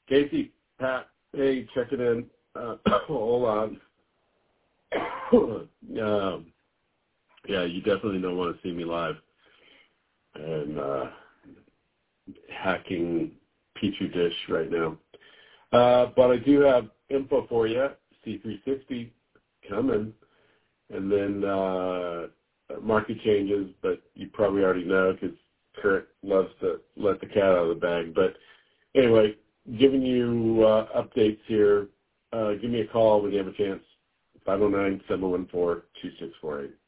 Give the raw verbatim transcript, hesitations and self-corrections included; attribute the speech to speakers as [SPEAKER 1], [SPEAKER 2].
[SPEAKER 1] Casey, Pat, hey, checking in. Uh, hold on. um, yeah, you definitely don't want to see me live and uh, hacking Petri dish right now. Uh, but I do have info for you. C three sixty coming, and then uh, market changes. But you probably already know because Kurt loves to let the cat out of the bag. But anyway, giving you uh, updates here. Uh, give me a call when you have a chance. five oh nine, seven one four, two six four eight.